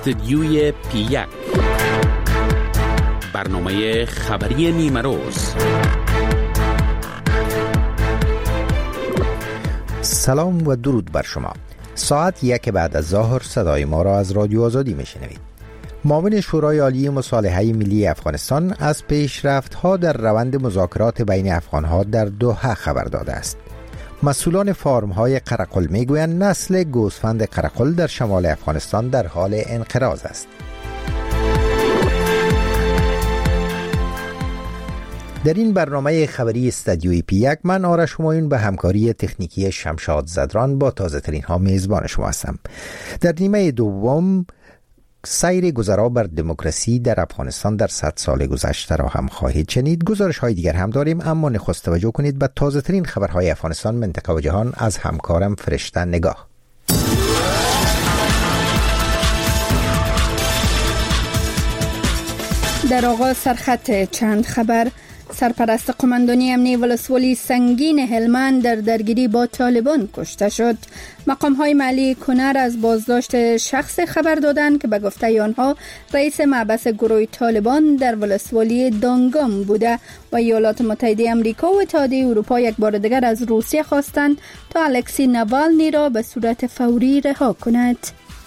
استدیوی پی1 برنامه خبری نیمه روز. سلام و درود بر شما. ساعت 1 بعد از ظهر صدای ما را از رادیو آزادی میشنوید. معاون شورای عالی مصالحه ملی افغانستان از پیشرفت‌ها در روند مذاکرات بین افغان‌ها در دوحه خبر داده است. مسئولان فارم‌های قرقل میگویند نسل گوسفند قرقل در شمال افغانستان در حال انقراض است. در این برنامه خبری استدیوی پی1 من آرش همایون به همکاری تکنیکی شمشاد زدران با تازه ترین ها میزبان شما هستم. در نیمه دوم سیر گذرا بر دموکراسی در افغانستان در 100 سال گذشته را هم خواهید شنید. گزارش های دیگر هم داریم، اما نخست توجه کنید به تازه ترین خبرهای افغانستان، منطقه و جهان از همکارم فرشته نگاه. در آغاز سرخط چند خبر. سرپرست قماندانی امنیه ولسوالی سنگین هلمند در درگیری با طالبان کشته شد. مقام‌های محلی کنر از بازداشت شخص خبر دادند که به گفته آنها رئیس محبس گروه طالبان در ولسوالی دانگام بوده و ایالات متحده آمریکا و اتحادیه اروپا یک بار دیگر از روسیه خواستند تا الکسی ناوالنی را به صورت فوری رها کند.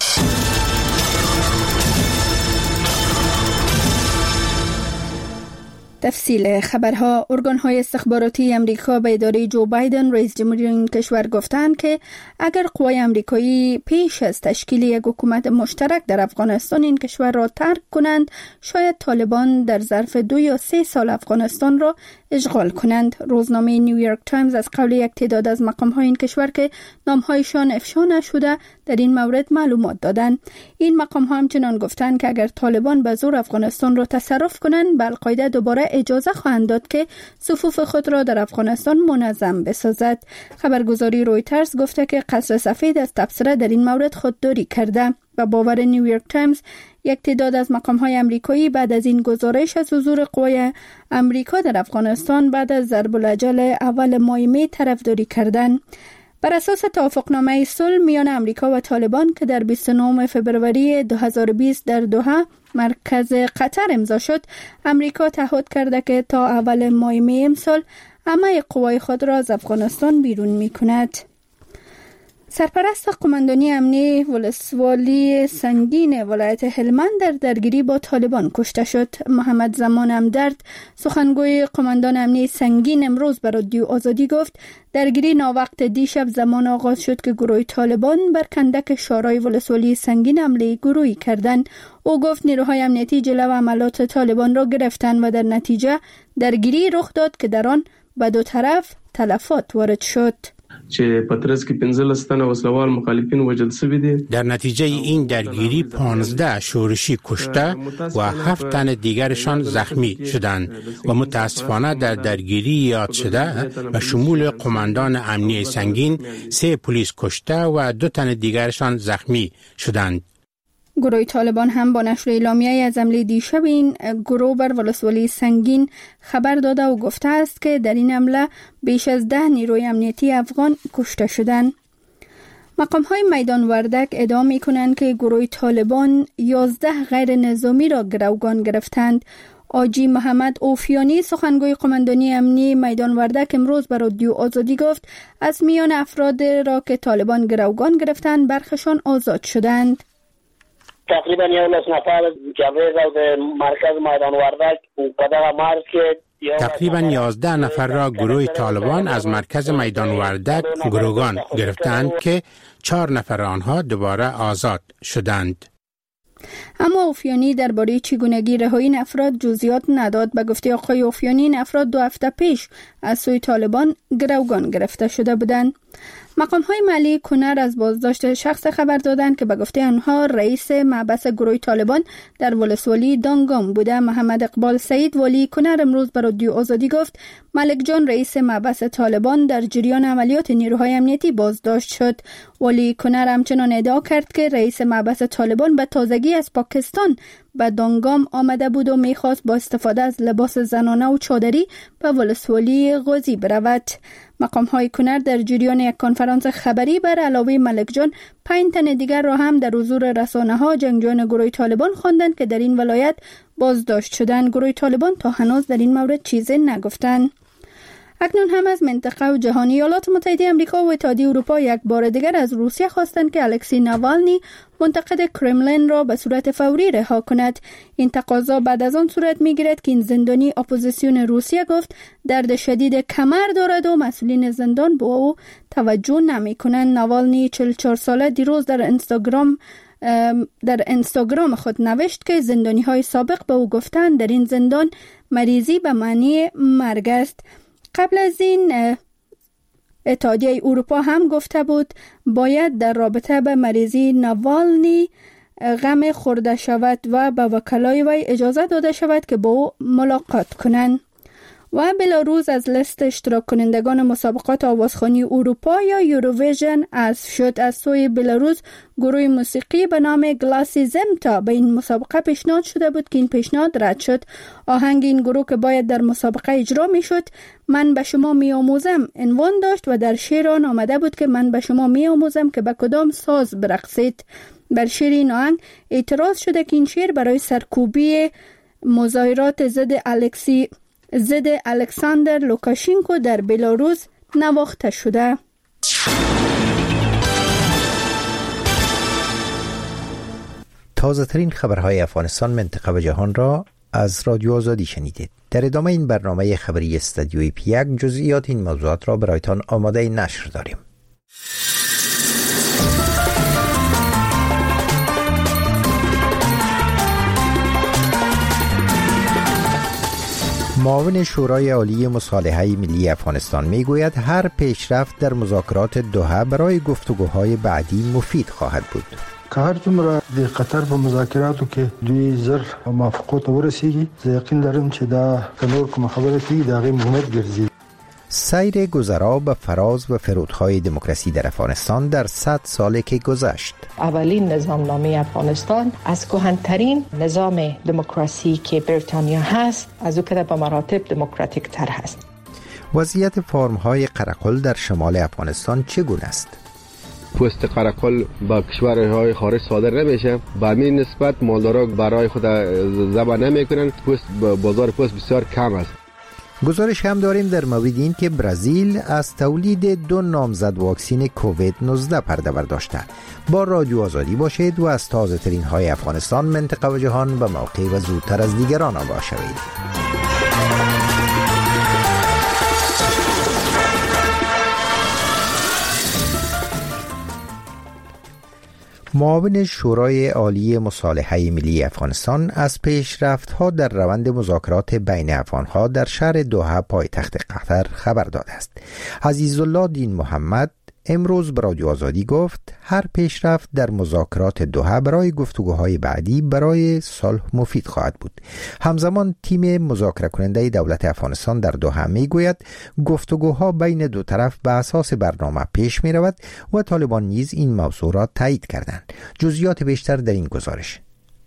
تفصیل خبرها. ارگان‌های استخباراتی امریکا به اداره جو بایدن رئیس جمهوری این کشور گفتند که اگر قوای امریکایی پیش از تشکیل یک حکومت مشترک در افغانستان این کشور را ترک کنند، شاید طالبان در ظرف 2 یا 3 سال افغانستان را اشغال کنند. روزنامه نیویورک تایمز از قول یک تعداد از مقام‌های این کشور که نام‌هایشان افشا نشده در این مورد معلومات دادند. این مقام‌ها همچنان گفتند که اگر طالبان به زور افغانستان را تصرف کنند، به القاعده دوباره اجازه خواهند داد که صفوف خود را در افغانستان منظم بسازد. خبرگزاری رویترز گفته که قصر سفید از تبصره در این مورد خودداری کرده. به باور نیویورک تایمز، یک تعداد از مقام‌های آمریکایی بعد از این گزارش از حضور قوای آمریکا در افغانستان بعد از ضرب الاجل اول ماه می طرفداری کردند. بر اساس توافقنامه صلح میان امریکا و طالبان که در 29 فبروری 2020 در دوحه مرکز قطر امضا شد، امریکا تعهد کرده که تا اول ماه می امسال همه قوای خود را از افغانستان بیرون می‌کند. سرپرست قماندانی امنیه ولسوالی سنگین ولایت هلمند در درگیری با طالبان کشته شد. محمد زمان امدرد، سخنگوی قماندان امنیه سنگین، امروز به رادیو آزادی گفت درگیری ناوقت دیشب زمان آغاز شد که گروه طالبان بر کندک شورای ولسوالی سنگین حمله گروهی کردند. او گفت نیروهای امنیتی جلو عملات طالبان را گرفتند و در نتیجه درگیری رخ داد که در آن به دو طرف تلفات وارد شد. در نتیجه این درگیری 15 شورشی کشته و 7 تن دیگرشان زخمی شدند و متاسفانه در درگیری یاد شده به شمول قماندان امنیه سنگین 3 پلیس کشته و 2 تن دیگرشان زخمی شدند. گروه طالبان هم با نشر اعلامیه از حمله دیشب این گروه بر ولسوالی سنگین خبر داده و گفته است که در این حمله بیش از 10 نیروی امنیتی افغان کشته شدند. مقام‌های میدان وردک ادعا می‌کنند که گروه طالبان 11 غیر نظامی را گروگان گرفتند. آجی محمد اوفیانی، سخنگوی قماندانی امنی میدان وردک، امروز به رادیو آزادی گفت از میان افراد را که طالبان گروگان گرفتند برخشان آزاد شدند. تقریبا 11 نفر جبهه در مرکز میدان وردک قدر مرز که تقریبا 11 نفر را گروه طالبان از مرکز میدان وردک گروگان گرفتند که 4 نفر آنها دوباره آزاد شدند. اما اوفیانی درباره چگونگی رهایی این افراد جزئیات نداد. به گفته آقای اوفیانی این افراد 2 هفته پیش از سوی طالبان گروگان گرفته شده بودند. مقام‌های محلی کنر از بازداشت شخص خبر دادند که به گفته آنها رئیس محبس گروه طالبان در ولسوالی دانگام بوده. محمد اقبال سعید، والی کنر، امروز به رادیو آزادی گفت ملک جان، رئیس محبس طالبان، در جریان عملیات نیروهای امنیتی بازداشت شد. والی کنر همچنان ادعا کرد که رئیس محبس طالبان به تازگی از پاکستان به دانگام آمده بود و میخواست با استفاده از لباس زنانه و چادری به ولسوالی غازی برود. مقام‌های کنر در جریان یک کنفرانس خبری بر علاوه ملک جان 5 تن دیگر را هم در حضور رسانه‌ها جنگجویان گروه طالبان خواندند که در این ولایت بازداشت شدند. گروه طالبان تا هنوز در این مورد چیزی نگفتند. اکنون هم از منطقه و جهانی ایالات متحده آمریکا و اتحادیه اروپا یک بار دیگر از روسیه خواستند که الکسی ناوالنی منتقد کرملین را به صورت فوری رها کند. این تقاضا بعد از آن صورت می‌گیرد که این زندانی اپوزیسیون روسیه گفت درد شدید کمر دارد و مسئولین زندان به او توجه نمی‌کنند. ناوالنی 44 ساله دیروز در اینستاگرام خود نوشت که زندانی‌های سابق به او گفتند در این زندان مریضی به معنی مرگ است. قبل از این اتحادیه اروپا هم گفته بود باید در رابطه به مریضی ناوالنی غم خورده شود و به وکلای وی اجازه داده شود که با او ملاقات کنند. و بلاروس از لیست اشتراک کنندگان مسابقات آوازخوانی اروپا یا یوروویژن حذف شد. از سوی بلاروس گروه موسیقی به نام گلاسیزمتا به این مسابقه پیشنهاد شده بود که این پیشنهاد رد شد. آهنگ این گروه که باید در مسابقه اجرا می شد من به شما می آموزم عنوان داشت و در شعر آن آمده بود که من به شما می آموزم که به کدام ساز برقصید. بر شعر این آهنگ اعتراض شده که این شعر برای سرکوبی مظاهرات ضد الکساندر لوکاشنکو در بلاروس نواخته شده. تازه ترین خبرهای افغانستان، منطقه و جهان را از رادیو آزادی شنیدید. در ادامه این برنامه خبری استودیوی پیک جزئیات این موضوعات را برایتان آماده نشر داریم. معاون شورای عالی مصالحه ملی افغانستان میگوید هر پیشرفت در مذاکرات دوحه برای گفتگوهای بعدی مفید خواهد بود. که هر څومره د قطر په مذاکراتو کې دوی زر موافقو ته ورسیږي زه یقین لرم چې دا نور کوم خبره کیږي د هغې مهمت ګرځي. سیر گذرا به فراز و فرودهای دموکراسی در افغانستان در 100 سالی که گذشت. اولین نظامنامه افغانستان از کهن‌ترین نظام دموکراسی که بریتانیا هست، از او که به مراتب دموکراتیک تر هست. وضعیت فارم‌های قرقل در شمال افغانستان چگونه است؟ پوست قرقل با کشورهای خارج صادر نمیشه، به همین نسبت مالدارا برای خود ذبح نمیکنن. بازار پوست بسیار کم است. گزارش هم داریم در مورد این که برزیل از تولید 2 نامزد واکسین کووید 19 پرده برداشته. با رادیو آزادی باشید و از تازه ترین های افغانستان، منطقه و جهان به موقع و زودتر از دیگران آگاه شوید. معاون شورای عالی مصالحه ملی افغانستان از پیشرفت‌ها در روند مذاکرات بین افغان‌ها در شهر دوحه پایتخت قطر خبر داده است. عزیزالله دین محمد امروز به رادیو آزادی گفت هر پیشرفت در مذاکرات دوحه برای گفتگوهای بعدی برای صلح مفید خواهد بود. همزمان تیم مذاکره کننده دولت افغانستان در دوحه میگوید گفتگوها بین دو طرف به اساس برنامه پیش می رود و طالبان نیز این موضوع را تایید کردند. جزئیات بیشتر در این گزارش.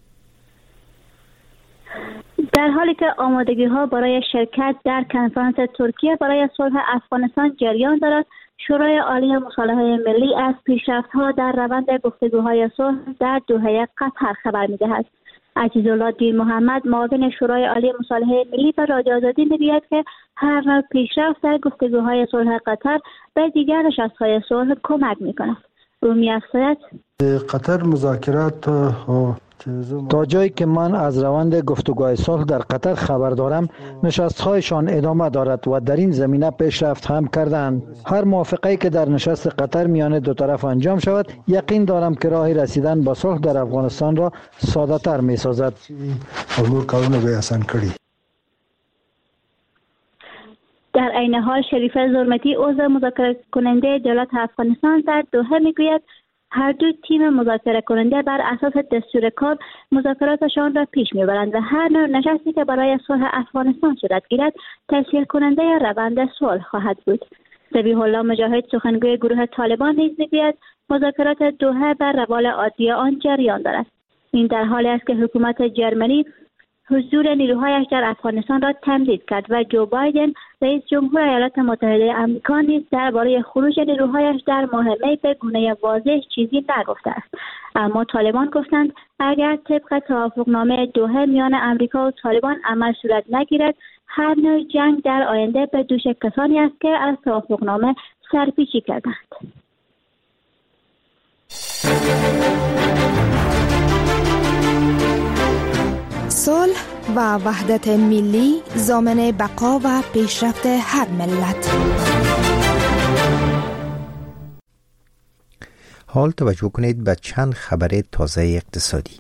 در حالی که آمادگی‌ها برای شرکت در کنفرانس ترکیه برای صلح افغانستان جریان دارد، شورای عالی مصالحه ملی از پیشرفت‌ها در روند گفتگوهای صلح در دوحه قطر خبر می‌دهد. عزیزالله دین محمد معاون شورای عالی مصالحه ملی به رادیو آزادی می‌گوید که هر نوع پیشرفت در گفتگوهای صلح قطر به دیگر نشست‌های صلح کمک می‌کند. او می‌افزاید قطر مذاکرات تا جایی که من از روند گفتگوهای صلح در قطر خبر دارم، نشست‌هایشان ادامه دارد و در این زمینه پیشرفت هم کردند. هر موافقه‌ای که در نشست قطر میان دو طرف انجام شود، یقین دارم که راه رسیدن به صلح در افغانستان را ساده‌تر می‌سازد. در عین حال شریفه زرمتی عضو مذاکره کننده دولت افغانستان در دوحه میگوید هر دو تیم مذاکره کننده بر اساس دستور کار مذاکراتشان را پیش میبرند و هر نوع نشستی که برای صلح افغانستان صورت گیرد تسهیل کننده روند صلح خواهد بود. ذبیح الله مجاهد سخنگوی گروه طالبان نیز میگوید مذاکرات دوحه بر روال عادی آن جریان دارد. این در حالی است که حکومت جرمنی حضور نیروهایش در افغانستان را تمدید کرد و جو بایدن رئیس جمهور ایالات متحده آمریکا نیز درباره خروج نیروهایش در ماه می به گونه واضح چیزی نگفته است. اما طالبان گفتند اگر طبق توافقنامه دوحه میان آمریکا و طالبان عمل صورت نگیرد، هر نوع جنگ در آینده به دوش کسانی است که از توافقنامه سرپیچی کردند. صلح و وحدت ملی ضامن بقا و پیشرفت هر ملت. حال توجه کنید به چند خبر تازه اقتصادی.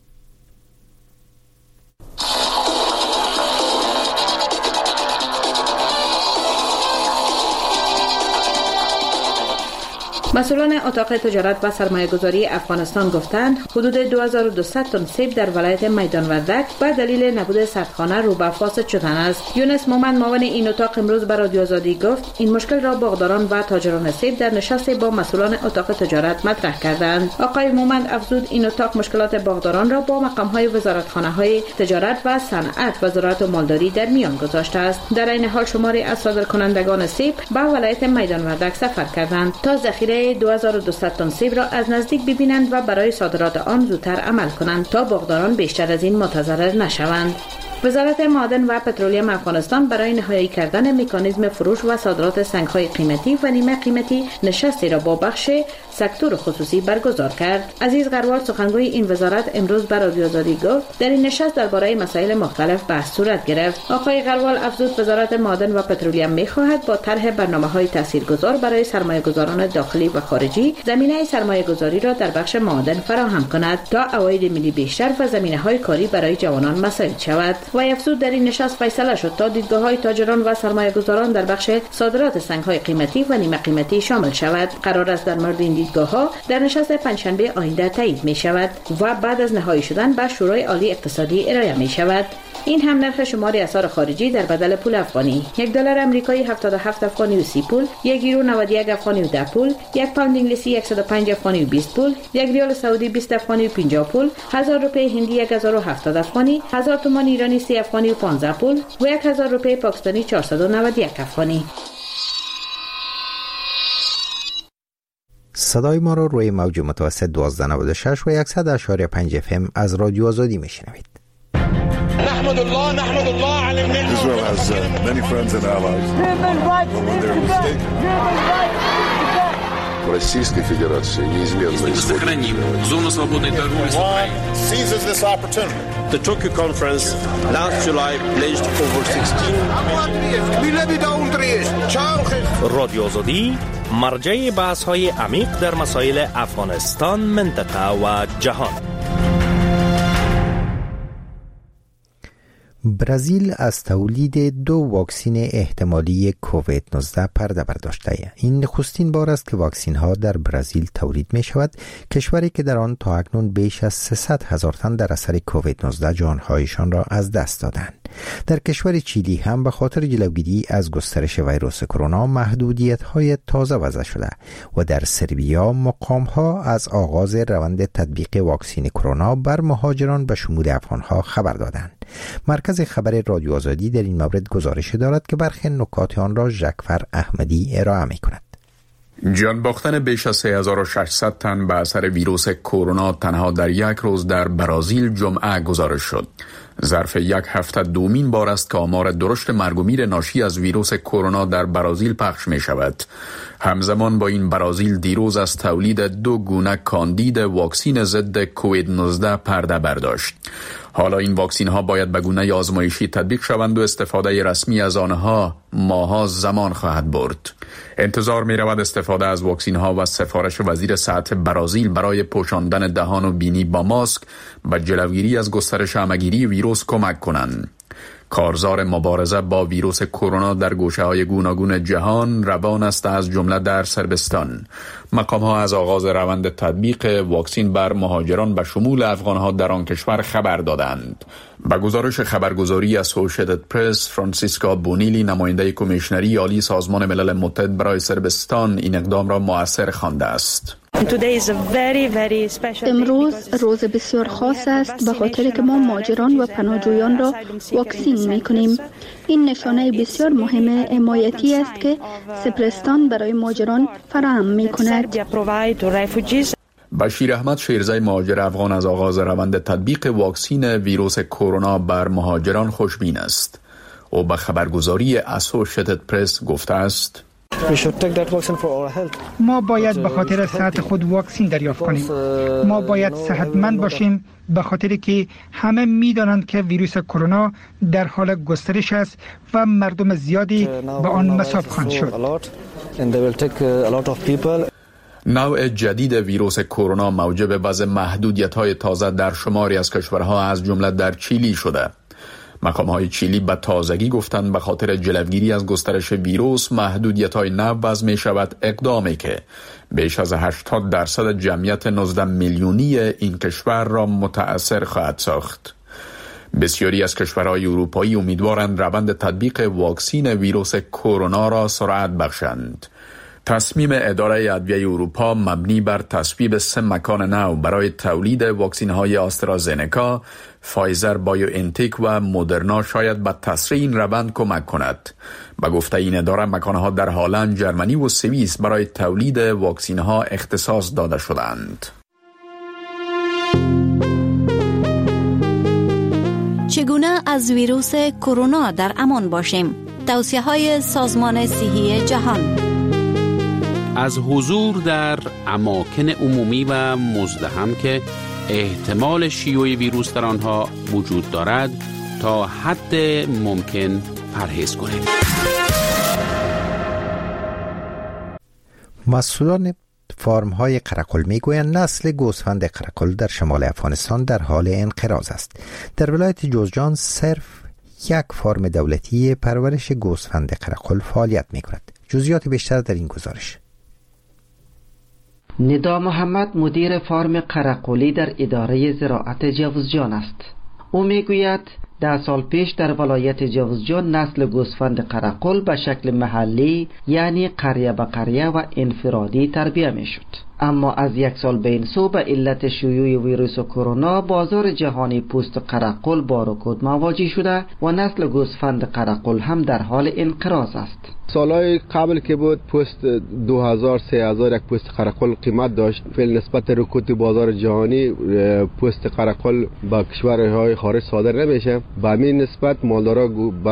مسئولان اتاق تجارت و سرمایه‌گذاری افغانستان گفتند حدود 2200 تن سیب در ولایت میدان وردک به دلیل نبود سردخانه رو به فاسد شدن است. یونس مومند معاون این اتاق امروز به رادیو آزادی گفت این مشکل را باغداران و تاجران سیب در نشست با مسئولان اتاق تجارت مطرح کردند. آقای مومند افزود این اتاق مشکلات باغداران را با مقام‌های وزارتخانه‌های تجارت و صنعت و زراعت و مالداری در میان گذاشته است. در این حال شماری از صادرکنندگان سیب به ولایت میدان وردک سفر کردند تا ذخیره 2200 تن سیب را از نزدیک ببینند و برای صادرات آن زودتر عمل کنند تا باغداران بیشتر از این متضرر نشوند. وزارت معادن و پترولیم افغانستان برای نهایی کردن مکانیزم فروش و صادرات سنگ‌های قیمتی و نیمه قیمتی نشستی را با بخش سکتور خصوصی برگزار کرد. عزیز غروال سخنگوی این وزارت امروز بر رادیو آزادی گفت در این نشست درباره مسائل مختلف بحث صورت گرفت. آقای غروال افزود وزارت معادن و پترولیم می‌خواهد با طرح برنامه‌های تاثیرگذار برای سرمایه‌گذاران داخلی و خارجی زمینه سرمایه‌گذاری را در بخش معادن فراهم کند تا عواید ملی بیشتر و زمینه‌های کاری برای جوانان مساعد شود. و افزود در این نشست فیصله شد تا دیدگاه‌های تاجران و سرمایه‌گذاران در بخش صادرات سنگ‌های قیمتی و نیمه قیمتی شامل شود. قرار است در مورد این دیدگاه‌ها در نشست پنجشنبه آینده تایید می‌شود و بعد از نهایی شدن به شورای عالی اقتصادی ارائه می‌شود. این هم نرخ شمار اسعار خارجی در بدل پول افغانی: یک دلار آمریکایی 77 افغانی و 30 پول، یک یورو 91 افغانی و 10 پول، یک پوند انگلیسی 105 افغانی و 20 پول، یک ریال سعودی 20 افغانی و 50 پول، 1000 روپیه هندی 1070 افغانی، 1000 تومان ایرانی 30 افغانی و 15 پول و 1000 روپیه پاکستانی 491 افغانی. صدای ما را روی موج متوسط 1296 و 100.5 FM از رادیو آزادی میشنوید. نحمد الله على النعمة. Israel has many friends and allies. When they're mistaken. Российской Федерации неизменно сохраним зону свободной торговли. Seizes this opportunity. The Tokyo conference last July pledged over 16 رادیو آزادی مرجع بحث‌های عمیق در مسائل افغانستان، منطقه و جهان. برزیل از تولید 2 واکسین احتمالی کووید 19 پرده برداشته. این نخستین بار است که واکسین ها در برزیل تولید می شود، کشوری که در آن تا اکنون بیش از 300,000 تن در اثر کووید 19 جانهایشان را از دست دادند. در کشور چیلی هم به خاطر جلوگیری از گسترش ویروس کرونا محدودیت های تازه وضع شده و در سربیا مقام ها از آغاز روند تطبیق واکسین کرونا بر مهاجران به شمول افغان ها خبر دادند. مرکز خبر رادیو آزادی در این مورد گزارش دارد که برخی نکات آن را ژکفر احمدی ارائه می کند. جان باختن بیش از 3600 تن به اثر ویروس کرونا تنها در یک روز در برزیل جمعه گزارش شد. ظرف یک هفته دومین بار است که آمار درشت مرگ و میر ناشی از ویروس کرونا در برزیل پخش می شود. همزمان با این برزیل دیروز از تولید 2 گونه کاندید واکسین ضد کووید 19 پرده برداشت. حالا این واکسین ها باید به گونه آزمایشی تطبیق شوند و استفاده رسمی از آنها ماها زمان خواهد برد. انتظار می رود استفاده از واکسین ها و سفارش وزیر صحت برزیل برای پوشاندن دهان و بینی با ماسک و جلوگیری از گسترش همه‌گیری ویروس کمک کنند. کارزار مبارزه با ویروس کرونا در گوشه‌های گوناگون جهان روان است، از جمله در صربستان. مقام‌ها از آغاز روند تطبیق واکسین بر مهاجران به شمول افغان‌ها در آن کشور خبر دادند. به گزارش خبرگزاری اسوسییتد پرس، فرانسیسکا بونیلی، نماینده کمیشنری عالی سازمان ملل متحد برای صربستان، این اقدام را مؤثر خوانده است. امروز روز بسیار خاص است به خاطر که ما مهاجران و پناهجویان را واکسین می‌کنیم. این نشانه بسیار مهم حمایتی است که سپرستان برای مهاجران فراهم می‌کند. بشیر احمد شیرزای مهاجر افغان از آغاز روند تطبیق واکسین ویروس کرونا بر مهاجران خوشبین است. او به خبرگزاری اسوشیتد پرس گفته است: ما باید به خاطر صحت خود واکسین دریافت کنیم. ما باید صحتمند باشیم به خاطر که همه می‌دانند که ویروس کرونا در حال گسترش است و مردم زیادی به آن مصاب خواهند شد. نوع جدید ویروس کرونا موجب وضع محدودیت‌های تازه در شماری از کشورها از جمله در چیلی شده. مقام‌های چیلی به تازگی گفتند به خاطر جلوگیری از گسترش ویروس محدودیت‌های نو وضع می‌شود، اقدامی که بیش از 80% جمعیت 19 میلیونی این کشور را متأثر خواهد ساخت. بسیاری از کشورهای اروپایی امیدوارند روند تطبیق واکسین ویروس کرونا را سرعت بخشند. تصمیم اداره ادویه اروپا مبنی بر تصویب 3 مکان نو برای تولید واکسین‌های آسترازنکا، فایزر بایو انتیک و مدرنا شاید به تسریع این روند کمک کند. به گفته این اداره مکانها در هلند، جرمنی و سوئیس برای تولید واکسین‌ها اختصاص داده شدند. چگونه از ویروس کرونا در امان باشیم؟ توصیه‌های سازمان صحی جهان. از حضور در اماکن عمومی و مزدحم که احتمال شیوع ویروس در آنها وجود دارد تا حد ممکن پرهیز کنیم. مسئولان فارم‌های قرقل میگویند نسل گوسفند قرقل در شمال افغانستان در حال انقراض است. در ولایت جوزجان صرف یک فارم دولتی پرورش گوسفند قرقل فعالیت میکند. جزئیات بیشتر در این گزارش. ندا محمد مدیر فارم قرقلی در اداره زراعت جوزجان است. او میگوید 10 سال پیش در ولایت جوزجان نسل گوسفند قرقل به شکل محلی یعنی قریه به قریه و انفرادی تربیه میشد. اما از 1 سال به این سو به علت شیوع ویروس کرونا بازار جهانی پوست قرقل با رکود مواجه شده و نسل گوسفند قرقل هم در حال انقراض است. سالهای قبل که بود پوست 2000-3000 یک پوست قرقل قیمت داشت. فعلا نسبت رکود بازار جهانی پوست قرقل با کشورهای خارج صادر نمیشه. به همین نسبت مالدارا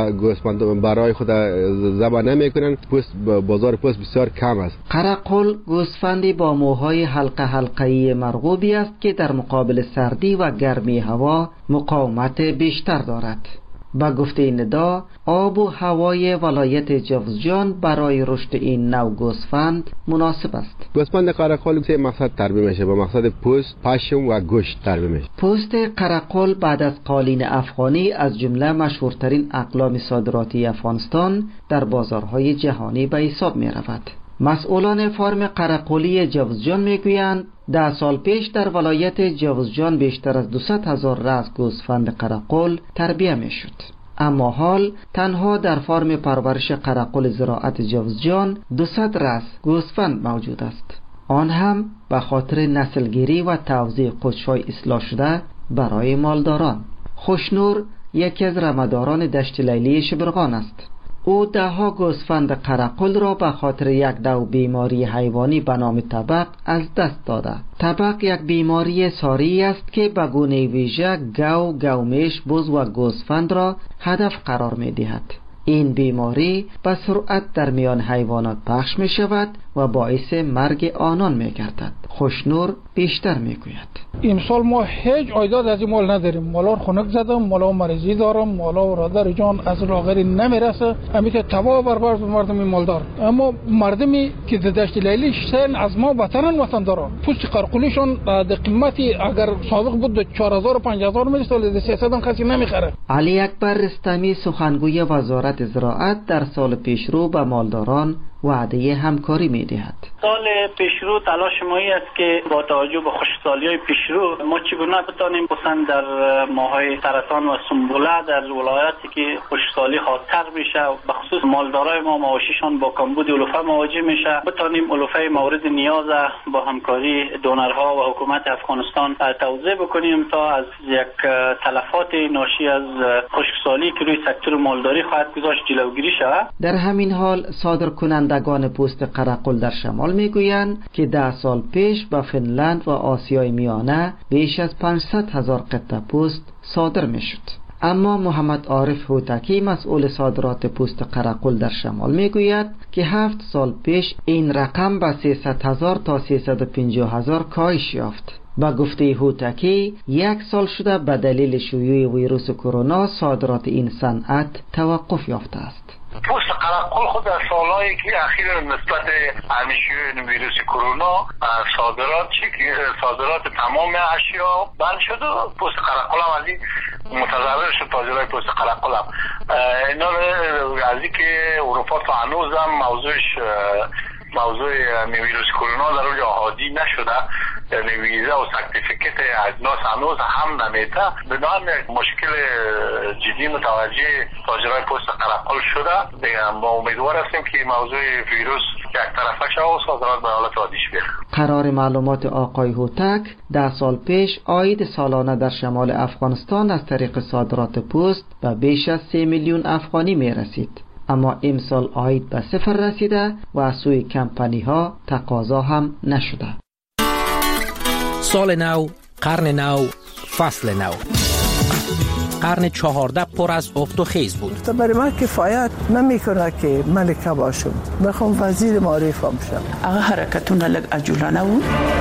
گوسفند برای خود ذبح نمیکنن. بازار پوست بسیار کم است. قرقل گوسفندی با موهای حلقه حلقه‌ای مرغوبی است که در مقابل سردی و گرمی هوا مقاومت بیشتر دارد. با گفته ندا آب و هوای ولایت جوزجان برای رشد این نوع گوسفند مناسب است. گوسفند قرقل 3 مقصد تربیه میشه. با مقصد پوست، پشم و گوشت تربیه میشه. پوست قرقل بعد از قالین افغانی از جمله مشهورترین اقلام صادراتی افغانستان در بازارهای جهانی به حساب می رود. مسئولان فارم قرقلی جوزجان میگویند 10 سال پیش در ولایت جوزجان بیشتر از 200,000 رأس گوسفند قرقل تربیه میشد. اما حال تنها در فارم پرورش قرقل زراعت جوزجان 200 رأس گوسفند موجود است. آن هم به خاطر نسلگیری و توزیع قوچهای اصلاح شده برای مالداران. خوشنور یکی از رمه‌داران دشت لیلی شبرغان است. او 10 گوسفند قرقل را به خاطر یک نوع بیماری حیوانی به نام تبق از دست داده. تبق یک بیماری ساری است که به گونه ویژه گومیش، بز و گوسفند را هدف قرار می دهد. این بیماری به سرعت در میان حیوانات پخش می شود و باعث مرگ آنان می گردد. خوشنور بیشتر می گوید. امسال ما هیچ عایدات از این مال نداریم. مالا خنک زدم، مالا مریضی دارم، مالا رادر جان از لاغری نمیرسه. امیت تباه بربر مردم مالدار. اما مردمی که در دشت لیلی شتن از ما وطنن وطندارا. پوست قرقلیشون به قیمتی اگر سابق بود 4000 و 5000 میلیون سال 300 هم کسی نمیخره. علی اکبر رستمی سخنگوی وزارت زراعت در سال پیشرو به مالداران وعده همکاری میدهد. سال پیشرو تلاش ما است که با توجه به خشکسالی‌های پیشرو ما چگونه بتانیم خصوصا در ماهای سرطان و سنبله در ولایاتی که خشکسالی خاطر میشه به خصوص مالدارای ما مواشیشان با کمبود علوفه مواجه میشه بتانیم علوفه مورد نیاز با همکاری دونرها و حکومت افغانستان توزیع بکنیم تا از یک تلفات ناشی از خشکسالی که روی سکتور مالداری خواهد گذاشت جلوگیری شود. در همین حال صادرکنندگان پوست قرقل در شمال میگویند که 10 سال پیش به فنلند و آسیای میانه بیش از 500,000 قطعه پوست صادر میشد. اما محمد عارف هوتکی مسئول صادرات پوست قرقل در شمال میگوید که 7 سال پیش این رقم به 300,000 تا 350,000 کاهش یافت. با گفته هوتکی 1 سال شده به دلیل شیوع ویروس کرونا صادرات این صنعت توقف یافته است. پوست قرقل خود در سالهای که اخیر نسبت شیوع ویروس کرونا صادرات تمام اشیا بند شد و پوست قرقل هم از این متضرر شد. تاجرای پوست قرقل هم اینا از این که اروپا تا هنوز هم موضوع ویروس کرونا در اونجا عادی نشده، یعنی ویزا و سرتیفیکت اجناس هنوز هم نمیده. بنابراین مشکل جدی متوجه تاجرای پوست قرقل شده. ما امیدوار هستیم که موضوع ویروس یک طرفه شود و صادرات به حالت عادیش بیاد. قرار معلومات آقای هوتک 10 سال پیش عاید سالانه در شمال افغانستان از طریق صادرات پوست به بیش از 3 میلیون افغانی می رسید. اما امسال عاید به 0 رسیده و از سوی کمپانی ها تقاضا هم نشده. سال نو، قرن نو، فصل نو. قرن 14 پر از افت و خیز بود. برای من کفایت نمیکنه که ملکه باشم. بخوام وزیر معارف هم شم. اگه حرکتون لگ عجولانه بود.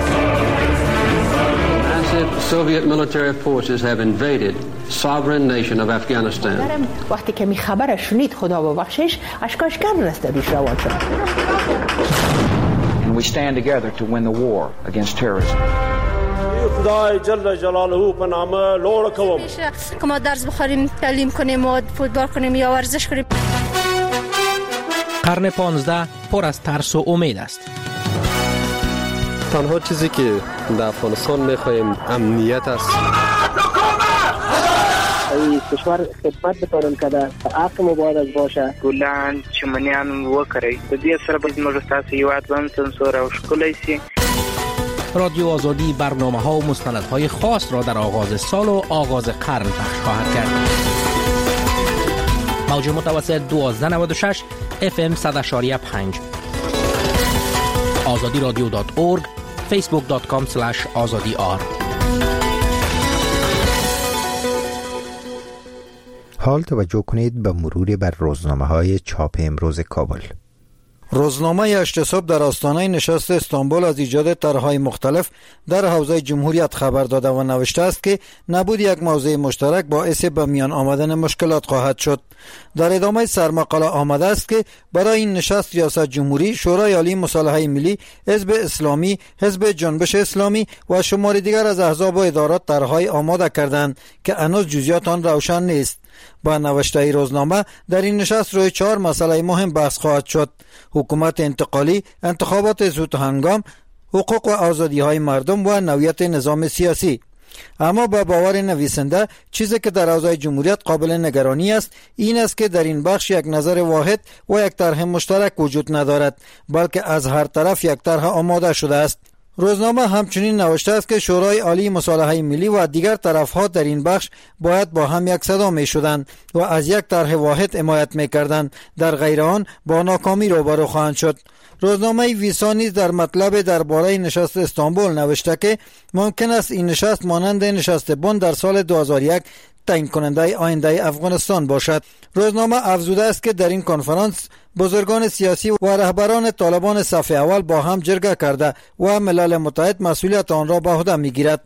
Massive Soviet military forces have invaded sovereign nation of Afghanistan. وقتی که می خبر شنید خدا ببخشش اشکاش کم رسته بیش روان شد. And we stand together to win the war against terrorism. خدای جل جلاله په نامه لوړ کوم که ما درس بخوریم، تعلیم کنیم و فوتبال کنیم یا ورزش کنیم. قرن 15 پر از ترس و امید است. تنها چیزی که در افغانستان می‌خوایم امنیت است. این کشور خدمت بکنن که در حق مبارز باشه. ګلان چمنیان وکړي. د دې سره به موږ تاسو یوات هم سنسور او ښکلی سي. رادیو آزادی برنامه‌ها و مستندهای خاص را در آغاز سال و آغاز قرن پخش خواهد کرد. موج متوسط 1296 FM 100.5 azadiradio.org facebook.com/azadiar. حال توجه کنید به مرور بر روزنامه‌های چاپ امروز کابل. روزنامه 8 صبح در آستانه نشست استانبول از ایجاد طرح‌های مختلف در حوزه جمهوریت خبر داده و نوشته است که نبود یک موضوع مشترک باعث به میان آمدن مشکلات خواهد شد. در ادامه سرمقاله آمده است که برای این نشست ریاست جمهوری، شورای عالی مصالحه ملی، حزب اسلامی، حزب جنبش اسلامی و شماری دیگر از احزاب و ادارات طرح‌های آماده کردند که هنوز جزئیات آن روشن نیست. با نوشته روزنامه در این نشست روی 4 مسئله مهم بحث خواهد شد: حکومت انتقالی، انتخابات زود هنگام، حقوق و آزادی‌های مردم و نوعیت نظام سیاسی. اما به باور نویسنده چیزی که در حوزه جمهوریت قابل نگرانی است این است که در این بخش یک نظر واحد و یک طرح مشترک وجود ندارد، بلکه از هر طرف یک طرح آماده شده است. روزنامه همچنین نوشته است که شورای عالی مصالحه ملی و دیگر طرفها در این بخش باید با هم یک صدا می شدند و از یک طرح واحد حمایت می کردند، در غیر آن با ناکامی روبرو خواهند شد. روزنامه ویسا نیز در مطلب درباره نشست استانبول نوشته که ممکن است این نشست مانند نشست بن در سال 2001 تعیین کننده آینده افغانستان باشد. روزنامه افزوده است که در این کنفرانس بزرگان سیاسی و رهبران طالبان صف اول با هم جرگه کرده و ملل متحد مسئولیت آن را به عهده میگیرد.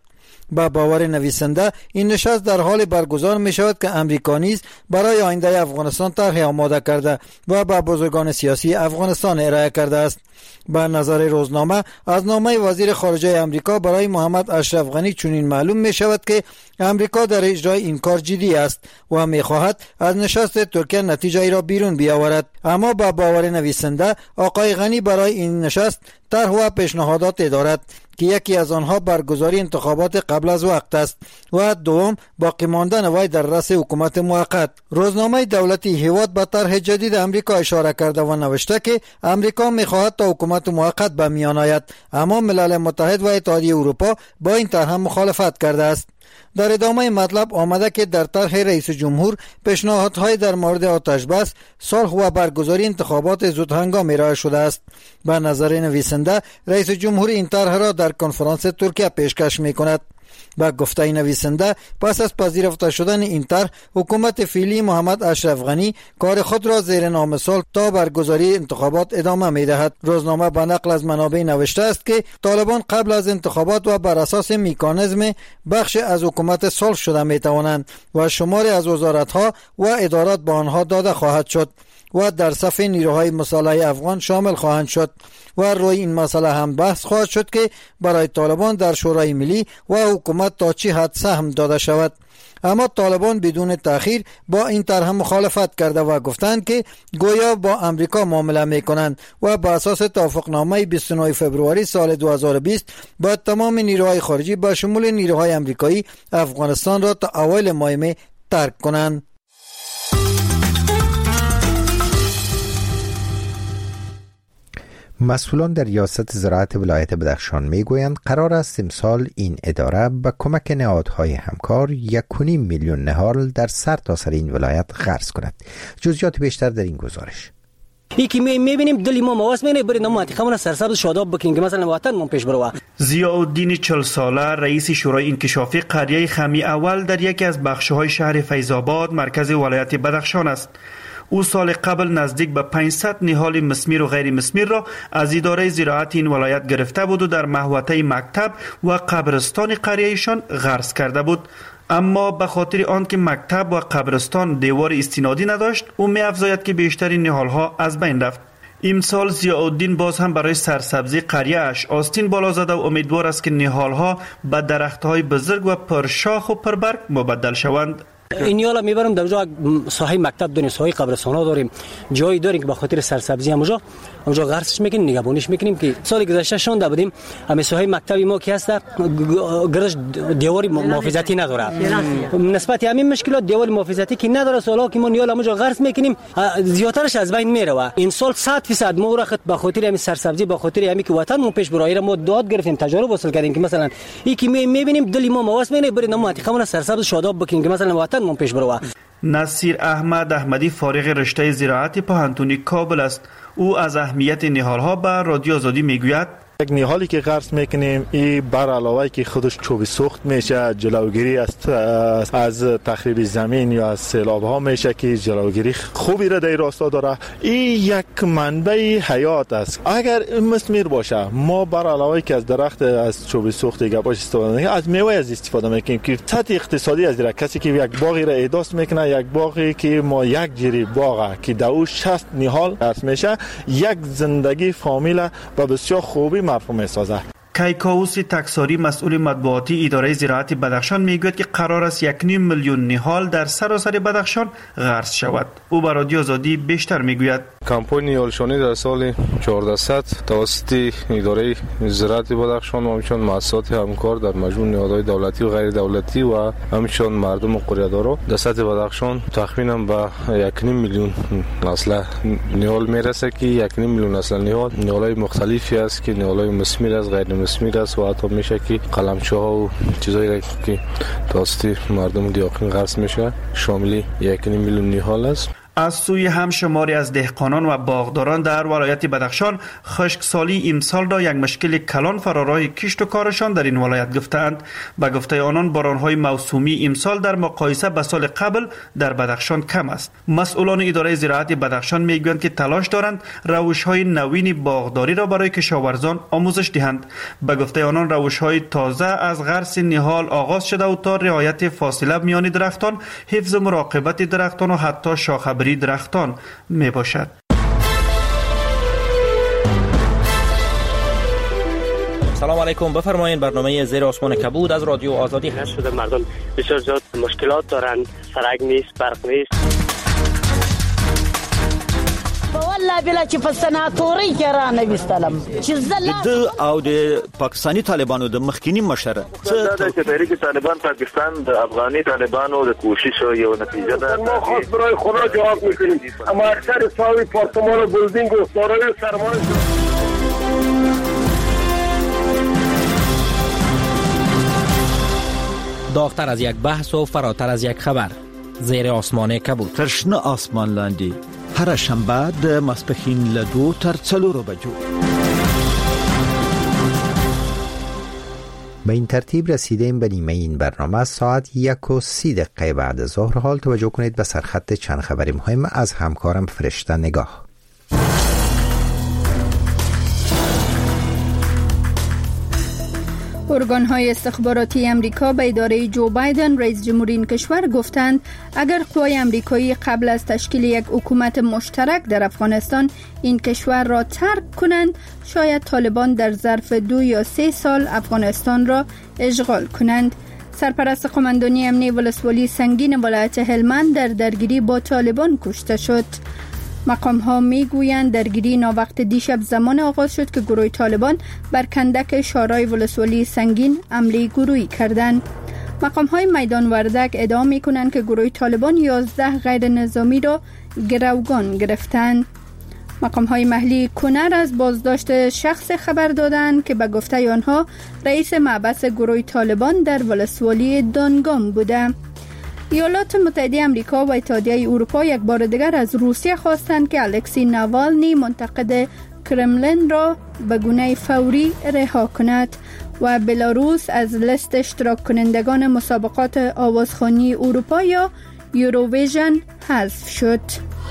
با باور نویسنده این نشست در حال برگزار می شود که امریکا نیز برای آینده افغانستان طرح آماده کرده و به بزرگان سیاسی افغانستان ارائه کرده است. به نظر روزنامه از نامه وزیر خارجه امریکا برای محمد اشرف غنی چنین معلوم می شود که امریکا در اجرای این کار جدی است و می خواهد از نشست ترکیه نتیجه ای را بیرون بیاورد. اما با باور نویسنده آقای غنی برای این نشست طرح و پیشنهادات دارد که یکی از آنها برگزاری انتخابات قبل از وقت است و دوم باقی ماندن وی در رأس حکومت موقت. روزنامه دولتی هیواد به طرح جدید امریکا اشاره کرده و نوشته که امریکا می‌خواهد تا حکومت موقت به میان آید، اما ملل متحد و اتحادیه اروپا با این طرح مخالفت کرده است. در ادامه مطلب آمده که در طرح رئیس جمهور پیشنهادهای در مورد آتش بس، صلح و برگزاری انتخابات زود هنگام ارائه شده است. به نظر نویسنده رئیس جمهور این طرح را در کنفرانس ترکیه پیشکش می‌کند. با گفته نویسنده پس از پذیرفته شدن این طرح حکومت فعلی محمد اشرف غنی کار خود را زیر نام صلح تا برگزاری انتخابات ادامه می‌دهد. روزنامه به نقل از منابع نوشته است که طالبان قبل از انتخابات و بر اساس مکانیزم بخش از حکومت صلح شده می‌توانند و شماری از وزارت‌ها و ادارات به آنها داده خواهد شد و در صف نیروهای مسلح افغان شامل خواهند شد و روی این مسئله هم بحث خواهد شد که برای طالبان در شورای ملی و حکومت تا چه حد سهم داده شود. اما طالبان بدون تأخیر با این طرح مخالفت کرده و گفتند که گویا با امریکا معامله میکنند و بر اساس توافقنامه 29 فوریه سال 2020 با تمام نیروهای خارجی به شمول نیروهای امریکایی افغانستان را تا اوایل ماه می ترک کنند. مسئولان در ریاست زراعت ولایت بدخشان میگویند قرار است امسال این اداره به کمک نهادهای همکار 1.5 میلیون نهال در سرتاسر این ولایت غرس کند. جزئیات بیشتر در این گزارش. یکی میبینیم دلی ما مواس مینه برید نما منطقه سرسبز شاداب بکنیم که مثلا وطن ما پیش بروا. ضیاءالدین 40 ساله رئیس شورای انکشافی قریه خمی اول در یکی از بخش‌های شهر فیض‌آباد مرکز ولایت بدخشان است. او سال قبل نزدیک به 500 نهال مسمیر و غیر مسمیر را از اداره زراعت این ولایت گرفته بود و در محوطه مکتب و قبرستان قریهشان غرس کرده بود. اما به خاطر آنکه مکتب و قبرستان دیوار استنادی نداشت، او می‌افزاید که بیشتر نهال‌ها از بین رفت. امسال ضیاءالدین باز هم برای سرسبزی قریه‌اش آستین بالا زده و امیدوار است که نهال‌ها به درخت‌های بزرگ و پرشاخ و پربرگ مبدل شوند. این یالا میبرم در اونجا ساحه مکتب داریم، ساحه قبرستانا داریم، جایی داریم که به خاطر سرسبزی اونجا غرسش میکنیم، نگهبانیش میکنیم که سال گذشته شونده بودیم همه ساحه مکتبی ما که هست گرش دیواری محافظتی نداره. نسبت همین مشکلات دیوار محافظتی که نداره سالا که ما یالا اونجا غرس میکنیم زیاترش از بین میره. این سال 100% ما را خود به خاطر همین سرسبزی به خاطر همین که وطن ما پیش برای ما داد گرفتیم، تجارب حاصل کردیم که مثلا یکی میبینیم دلی ما مواس مینه برید نما منطقه سرسبز شاداب بکنیم که مثلا وطن ما پیش بروا. نصیر احمد احمدی فارغ رشته زراعت پوهنتون کابل است. او از اهمیت نهال‌ها به رادیو آزادی میگوید یک نهالی که غرس میکنیم این بر علاوه که خودش چوب سوخت میشه، جلوگیری از تخریب زمین یا از سیلاب ها میشه که جلوگیری خوبی را در راستا داره. این یک منبع حیات است. اگر مسمیر باشه ما بر علاوه که از درخت از چوب سوخت گباش استفاده میکنیم، از میوه از استفاده میکنیم که سطح اقتصادی از دیره. کسی که یک باغی را احداث میکنه، یک باغی که ما یک جری باغه که دو 60 نهال غرس میشه، یک زندگی فامیل و بسیار خوبی مفهوم میسازه. کیکاووس تکساری مسئول مطبوعاتی اداره زراعت بدخشان میگوید که قرار است 1.5 میلیون نهال در سراسر بدخشان غرس شود. او به رادیو آزادی بیشتر میگوید کمپانی نهالشانی در سال 1400 توسط اداره زراعت بدخشان و همچنین مؤسسات همکار در مجموع نهادهای دولتی و غیر دولتی و همچنین مردم و قریه‌دارا در سطح بدخشان تخمینا به 1.5 میلیون نسل نهال میرسه که 1.5 میلیون نسل نهال‌های مختلفی است که نهال‌های مسمیر است، غیر مسمیر است و حتی میشه که قلمچوها و چیزایی که توسط مردم دیاقین غرس میشه شامل 1.5 میلیون نهال است. از سوی هم شماری از دهقانان و باغداران در ولایت بدخشان خشکسالی امسال را یک مشکل کلان فراراه کشت و کارشان در این ولایت گفتند. به گفته آنان بارانهای موسومی امسال در مقایسه به سال قبل در بدخشان کم است. مسئولان اداره زراعت بدخشان میگویند که تلاش دارند روش‌های نوین باغداری را برای کشاورزان آموزش دهند. به گفته آنان روش‌های تازه از غرس نهال آغاز شده و تا رعایت فاصله میان درختان، حفظ مراقبت درختان و حتی شاخه‌بری درختان می باشد. سلام علیکم، بفرمایید. برنامه زیر آسمان کبود از رادیو آزادی هست. شده مردم بسیار زیاد مشکلات دارند، سرک نیست، برق نیست. والله بلا چې په سناتوري کې را نه وستلم چې د او د پاکستانی طالبانو د مخکینی مشره چې تحریک طالبان پاکستان د افغاني طالبانو د کوشش یو نتیجه ده. ما خاص برای خدا جواب میکنیم، اما اکثر ساوی پارتمان و بلدینگ و دارای سرمایه داغتر از یک بحث و فراتر از یک خبر. زیر آسمان کبود. ترشنه آسمان لاندی هر شنبه د ماسپښین له 2 تر 4 بجو. به این ترتیب رسیدیم به نیمه این برنامه. ساعت 1:30 بعد ظهر. حال توجه کنید به سرخط چند خبری مهم از همکارم فرشته نگاه. ارگان‌های استخباراتی امریکا به اداره جو بایدن رئیس جمهوری این کشور گفتند اگر قوای امریکایی قبل از تشکیل یک حکومت مشترک در افغانستان این کشور را ترک کنند، شاید طالبان در ظرف 2 یا 3 سال افغانستان را اشغال کنند. سرپرست قماندانی امنیه ولسوالی سنگین ولایت هلمند در درگیری با طالبان کشته شد. مقام ها می گویند درگیری ناوقت دیشب زمان آغاز شد که گروه طالبان بر کندک شارای ولسوالی سنگین حمله گروهی کردند. مقام های میدان وردک ادعا می کنند که گروه طالبان 11 غیر نظامی را گروگان گرفتند. مقام های محلی کنر از بازداشت شخص خبر دادند که به گفته آنها رئیس محبس گروه طالبان در ولسوالی دانگام بوده. ایالات متحده آمریکا و اتحادیه اروپا یک بار دیگر از روسیه خواستند که الکسی ناوالنی منتقد کرملین را به گونه فوری رها کند و بلاروس از لیست اشتراک کنندگان مسابقات آوازخوانی اروپا یا یوروویژن حذف شد.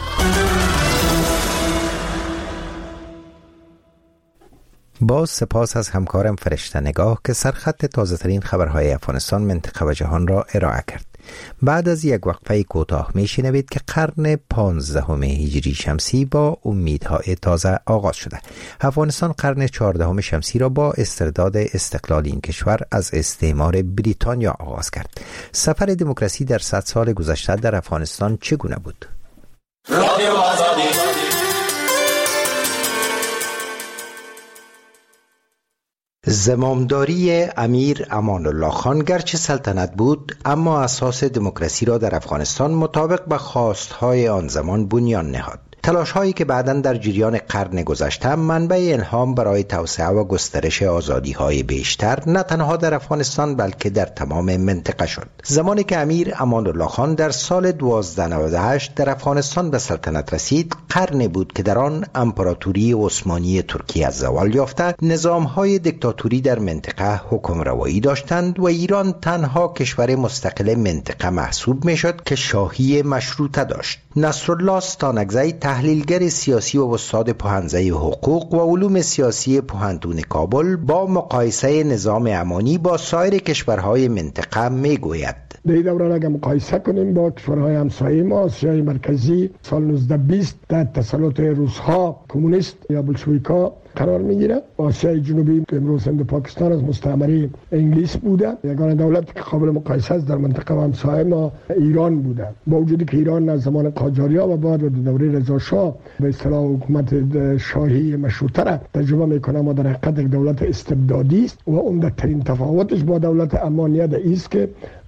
باز سپاس از همکارم فرشته نگاه که سرخط تازه ترین خبرهای افغانستان، منطقه و جهان را ارائه کرد. بعد از یک وقفه کوتاه میشنوید که قرن 15 هجری شمسی با امیدهای تازه آغاز شده. افغانستان قرن 14 شمسی را با استرداد استقلال این کشور از استعمار بریتانیا آغاز کرد. سفر دموکراسی در 100 سال گذشته در افغانستان چگونه بود؟ رادیو آزادی. زمامداری امیر امان الله خان گرچه سلطنت بود، اما اساس دموکراسی را در افغانستان مطابق به خواستهای آن زمان بنیان نهاد. تلاش هایی که بعداً در جریان قرن گذشته منبع الهام برای توسعه و گسترش آزادی های بیشتر نه تنها در افغانستان بلکه در تمام منطقه شد. زمانی که امیر امان الله خان در سال 1298 در افغانستان به سلطنت رسید، قرنی بود که در آن امپراتوری عثمانی ترکیه از زوال یافته، نظام های دیکتاتوری در منطقه حکم روایی داشتند و ایران تنها کشور مستقل منطقه محسوب می شد که شاهی مشروطه داشت. نصرالله ستانکزی، تحلیلگر سیاسی و استاد پوهنځی حقوق و علوم سیاسی پوهنتون کابل، با مقایسه نظام امانی با سایر کشورهای منطقه میگوید: در این دوران اگر مقایسه کنیم با کشورهای همسایه ما، آسیای مرکزی، سال 1920 تحت تسلط روس‌ها، کمونیست یا بلشویک‌ها قرار میگیره. آسیای جنوبی که امروز هند و پاکستان از مستعمره انگلیس بوده. یگانه دولت که قابل مقایسه است در منطقه و همسایه ما ایران بوده. با وجودی که ایران از زمان قاجاریا و بعد و دوره رضا شاه به اصطلاح حکومت شاهی مشروطه را تجربه میکنه، اما در حقیقت یک دولت استبدادی است و عمده‌ترین تفاوتش با دولت امانیت است که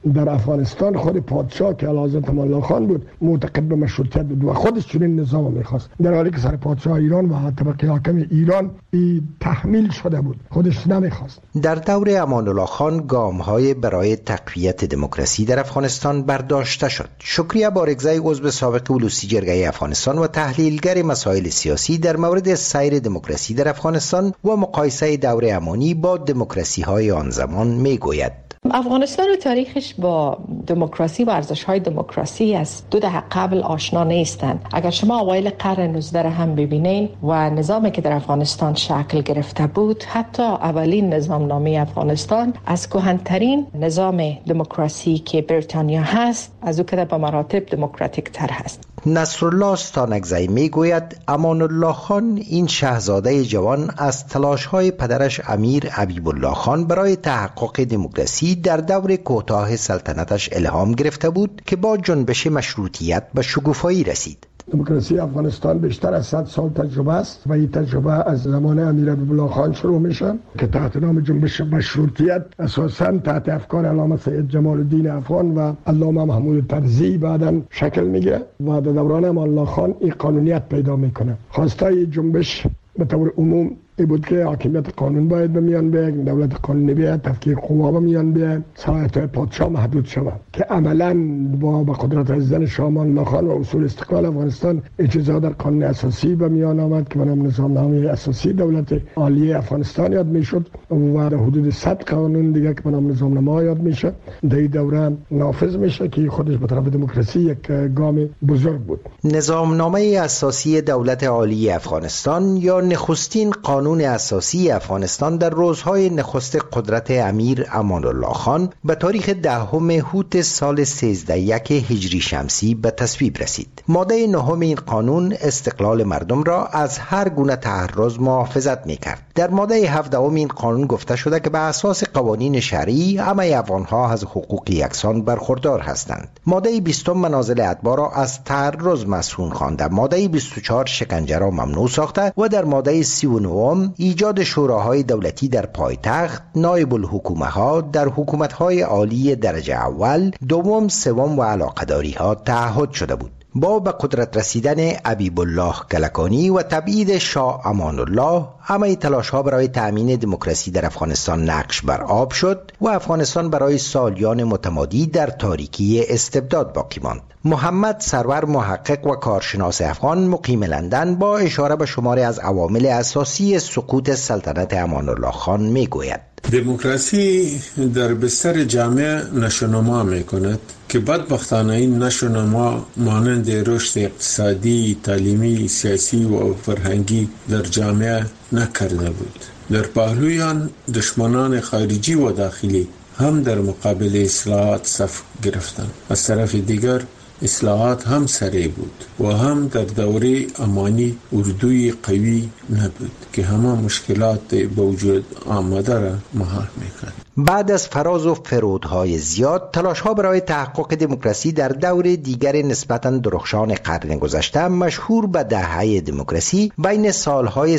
در افغانستان خود پادشاه که حضرت امان الله خان بود معتقد به مشروطیت بود و خودش چنین نظام میخواست، در حالی که سر پادشاه ایران و طبقه حاکم ایران تحمیل شده بود، خودش نمیخواست. در دور امان الله خان گام‌های برای تقویت دموکراسی در افغانستان برداشته شد. شکریه بارگزی، عضو سابق اولوسی جرگه افغانستان و تحلیلگر مسائل سیاسی، در مورد سیر دموکراسی در افغانستان و مقایسه دور امانی با دموکراسی‌های آن زمان میگوید. افغانستان و تاریخش با دموکراسی و ارزش‌های دموکراسی از 2 دهه قبل آشنا نیستند. اگر شما اوایل قرن 19 هم ببینین و نظامی که در افغانستان شکل گرفته بود، حتی اولین نظام نامه افغانستان از کهن‌ترین نظام دموکراسی که بریتانیا هست، از او که به مراتب دموکراتیک تر هست. نصرالله ستانکزی میگوید امان الله خان، این شاهزاده جوان، از تلاش‌های پدرش امیر حبیب الله خان برای تحقق دموکراسی در دور کوتاه سلطنتش الهام گرفته بود که با جنبش مشروطیت به شکوفایی رسید. دموکراسی افغانستان بیشتر از 100 سال تجربه است و این تجربه از زمان امیر حبیب الله خان شروع میشه که تحت نام جنبش مشروطیت اساساً تحت افکار علامه سید جمال الدین افغان و علامه محمود طرزی بعداً شکل میگیره و در دوران امان الله خان این قانونیت پیدا میکنه. خواستای جنبش به طور عموم این بود که حاکمیت قانون باید به میان بیاید، دولت قانونی بیاید، تفکیک قوا به میان بیاید، صلاحیت‌های پادشاه محدود شود که عملاً با قدرت رسیدن شاه امان الله خان و اصول استقلال افغانستان اجازه در قانون اساسی به میان آمد که به نام نظام نامه اساسی دولت عالی افغانستان یاد میشد و در حدود 100 قانون دیگه که به نام نظام نامه یاد میشه در این دوره نافذ میشه که خودش به طرف دموکراسی یک گام بزرگ بود. نظام نامه اساسی دولت عالی افغانستان یا نخستین قانون اساسی افغانستان در روزهای نخست قدرت امیر امان الله خان به تاریخ 10 هوت سال 1301 هجری شمسی به تصویب رسید. ماده 9 این قانون استقلال مردم را از هر گونه تعرض محافظت می‌کرد. در ماده 17 این قانون گفته شده که بر اساس قوانین شرعی همه افغان‌ها از حقوق یکسان برخوردار هستند. ماده 20 منازل اتباع را از تعرض مسئول خوانده. ماده 24 شکنجه را ممنوع ساخته و در ماده 39 ایجاد شوراهای دولتی در پایتخت، نایب الحکومه‌ها در حکومت‌های عالی درجه اول، دوم، سوم و علاقه‌داری‌ها تعهد شده بود. با به قدرت رسیدن حبیب الله کلکانی و تبعید شاه امان الله، همه تلاش‌ها برای تأمین دموکراسی در افغانستان نقش بر آب شد و افغانستان برای سالیان متمادی در تاریکی استبداد باقی ماند. محمد سرور، محقق و کارشناس افغان مقیم لندن، با اشاره به شماری از عوامل اساسی سقوط سلطنت امان الله خان میگوید: دموکراسی در بستر جامعه نشونما میکند که بدبختانه این نشونما مانند رشد اقتصادی، تعلیمی، سیاسی و فرهنگی در جامعه نکرده بود. در پهلوی آن دشمنان خارجی و داخلی هم در مقابل اصلاحات صف گرفتند. از طرف دیگر اصلاحات هم سریع بود و هم در دوره امانی اردوی قوی نبود که همه مشکلات به وجود آمده را مهار میکرد. بعد از فراز و فرودهای زیاد، تلاش‌ها برای تحقق دموکراسی در دور دیگر نسبتاً درخشان قرن گذشته مشهور به دهه دموکراسی بین سالهای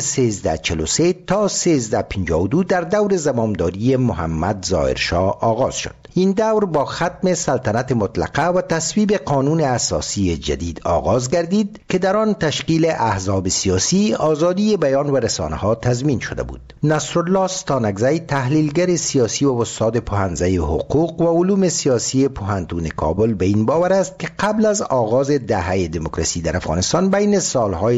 1343 تا 1352 در دور زمامداری محمد ظاهرشاه آغاز شد. این دور با ختم سلطنت مطلقه و تصویب قانون اساسی جدید آغاز گردید که در آن تشکیل احزاب سیاسی، آزادی بیان و رسانه‌ها تضمین شده بود. نصرالله ستانکزی، تحلیلگر سیاسی و استاد پوهنځی حقوق و علوم سیاسی پوهنتون کابل، به این باور است که قبل از آغاز دهه دموکراسی در افغانستان بین سالهای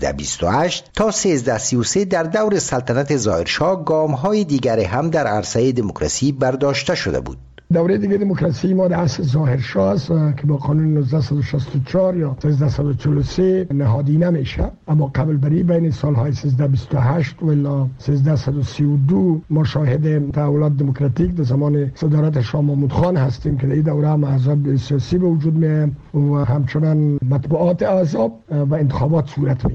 1328 تا 1333 در دور سلطنت ظاهرشاه گام‌های دیگر هم در عرصه دموکراسی برداشته شده بود. دوره دیگه دموکراسی ما در عصر ظاهرشاه است که با قانون 1964 یا 1343 نهادی نمیشه، اما قبل بری بین سالهای 1328 و الی 1332 ما شاهد تحولات دموکراتیک در زمان صدارت شاه محمود خان هستیم که در این دوره هم احزاب سیاسی به وجود میاد و همچنان مطبوعات احزاب و انتخابات صورت میگیره.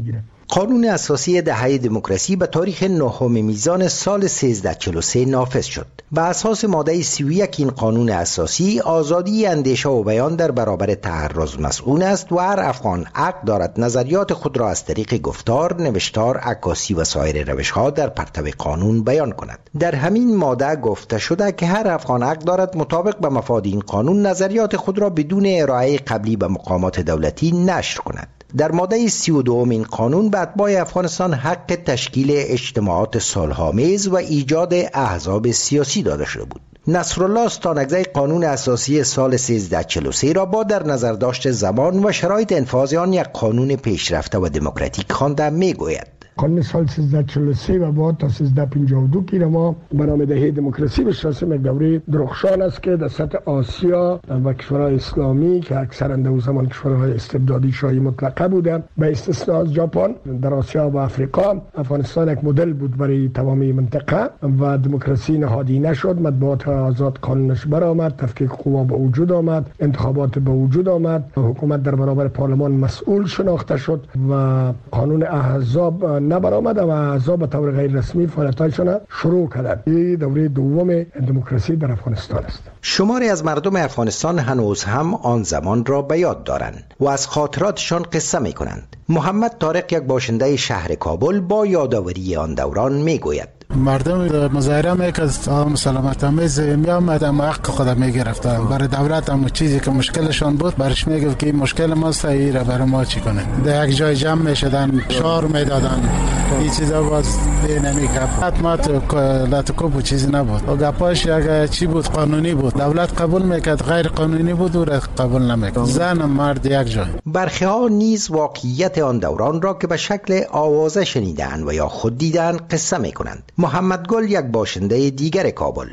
قانون اساسی دهه دموکراسی به تاریخ 9 میزان سال 1343 نافذ شد. به اساس ماده 31 این قانون اساسی آزادی اندیشه و بیان در برابر تعرض مسئول است و هر افغان حق دارد نظریات خود را از طریق گفتار، نوشتار، عکاسی و سایر روش‌ها در پرتو قانون بیان کند. در همین ماده گفته شده که هر افغان حق دارد مطابق به مفاد این قانون نظریات خود را بدون ارائه قبلی به مقامات دولتی نشر کند. در ماده 32 این قانون به اتباع افغانستان حق تشکیل اجتماعات صلح‌آمیز و ایجاد احزاب سیاسی داده شده بود. نصرالله استانکزی قانون اساسی سال 1343 را با در نظر داشت زمان و شرایط انفاذ آن یک قانون پیشرفته و دموکراتیک خوانده می‌گوید. قانون سال 1343 و بعد تا 1352 که ما به نام دهه دموکراسی بشناسیم، یک دوره درخشان است که در سطح آسیا و کشورهای اسلامی که اکثرا در زمان کشورهای استبدادی شاهی مطلقه بودند به استثناء از ژاپن، در آسیا و افریقا افغانستان یک مدل بود برای تمامی منطقه و دموکراسی نهادی نشد. مطبوعات آزاد قانونش برآمد، تفکیک قوا به وجود آمد، انتخابات به وجود آمد، حکومت در برابر پارلمان مسئول شناخته شد و قانون احزاب نبرآمد و احزاب به طور غیر رسمی فعالیتاشون شروع کردند. این دوره دوم دموکراسی در افغانستان است. شماری از مردم افغانستان هنوز هم آن زمان را به یاد دارند و از خاطراتشان قصه می‌کنند. محمد طارق، یک باشنده شهر کابل، با یادآوری آن دوران می‌گوید: مردم مظاهره میکرد سلامت آمیز میامد اما حق خود میگرفتن. برای دولت هم چیزی که مشکلشان بود برش میگفت که مشکل ما صحیح را برای ما چی کنه. در یک جای جمع میشدن، شعار میدادن، این چیزا باز نمیکرد. حتما لاتوکوب چیزی نبود و گپاش اگه چی بود قانونی بود، دولت قبول میکرد، غیر قانونی بود و قبول نمیکرد. زن مرد یک جای. برخی ها نیز واقعیت آن دوران را که به شکل آوازه شنیدند و یا خود دیدند قصه میکنند. محمد گل، یک باشنده دیگر کابل: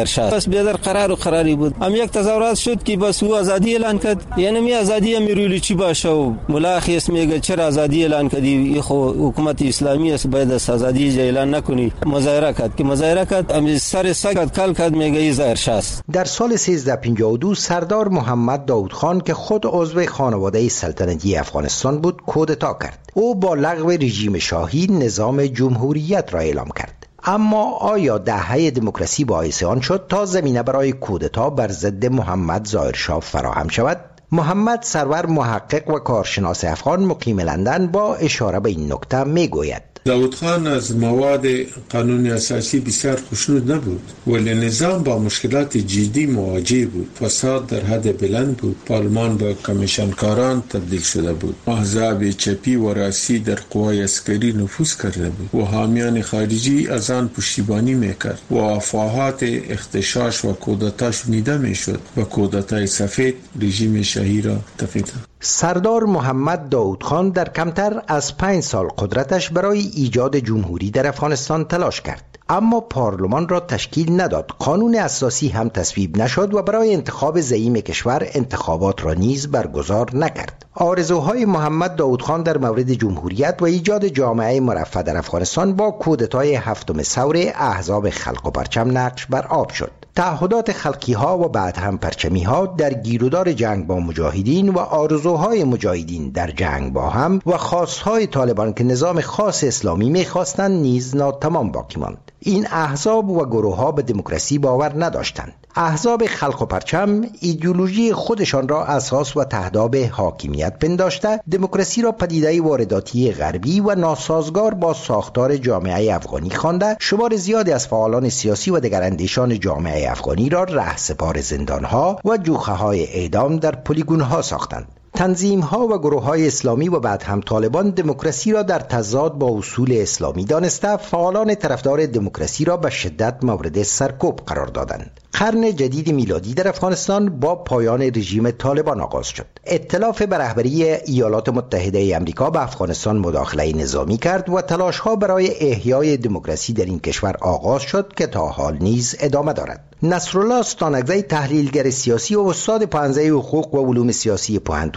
بس بیادر قراری بود. هم یک تظاهرات شد که بس او آزادی اعلان کرد، یعنی می آزادی میرولی چی باشه و ملاخیس میگه چرا آزادی اعلان کردی؟ حکومت اسلامی است، باید آزادی اعلان نکنی. مظاهره کرد که مظاهره کرد، هم سر سگ کل کرد، میگه ظاهر شاست. در سال 1352 سردار محمد داود خان که خود عضو خانواده سلطنتی افغانستان بود کودتا کرد. او با لغو رژیم شاهی نظام جمهوریت را اعلام کرد. اما آیا دهه دموکراسی باعث آن شد تا زمینه برای کودتا بر ضد محمد ظاهرشاه فراهم شود؟ محمد سرور، محقق و کارشناس افغان مقیم لندن، با اشاره به این نکته میگوید: داود خان از مواد قانون اساسی بسیار خوشنود نبود، ولی نظام با مشکلات جدی مواجه بود. فساد در حد بلند بود، پارلمان به کمیشنکاران تبدیل شده بود، احزاب چپی و راسی در قوای عسکری نفوذ کرده بود و حامیان خارجی از آن پشتیبانی میکرد و افواهات اغتشاش و کودتا شنیده میشد و کودتای سفید رژیم شاهی را تفکیک. سردار محمد داود خان در کمتر از 5 سال قدرتش برای ایجاد جمهوری در افغانستان تلاش کرد، اما پارلمان را تشکیل نداد، قانون اساسی هم تصویب نشد و برای انتخاب زعیم کشور انتخابات را نیز برگزار نکرد. آرزوهای محمد داود خان در مورد جمهوریت و ایجاد جامعه مرفه در افغانستان با کودتای 7 ثور احزاب خلق و پرچم نقش بر آب شد. تعهدات خلقی ها و بعد هم پرچمی ها در گیرودار جنگ با مجاهدین و آرزوهای مجاهدین در جنگ با هم و خواستهای طالبان که نظام خاص اسلامی می‌خواستند نیز ناتمام باقی ماند. این احزاب و گروه ها به دموکراسی باور نداشتند. احزاب خلق و پرچم ایدئولوژی خودشان را اساس و تهداب حاکمیت پنداشته دموکراسی را پدیده وارداتی غربی و ناسازگار با ساختار جامعه افغانی خوانده، شمار زیادی از فعالان سیاسی و دیگر اندیشان جامعه افغانی را رهسپار زندانها و جوخه‌های اعدام در پلیگون‌ها ساختند. تنظیم‌ها و گروه‌های اسلامی و بعد هم طالبان دموکراسی را در تضاد با اصول اسلامی دانسته فعالان طرفدار دموکراسی را به شدت مورد سرکوب قرار دادند. قرن جدید میلادی در افغانستان با پایان رژیم طالبان آغاز شد. ائتلاف به رهبری ایالات متحده آمریکا به افغانستان مداخله نظامی کرد و تلاش‌ها برای احیای دموکراسی در این کشور آغاز شد که تا حال نیز ادامه دارد. نصرالله استانکزی، تحلیلگر سیاسی و استاد پانزه حقوق و علوم سیاسی پوهنتون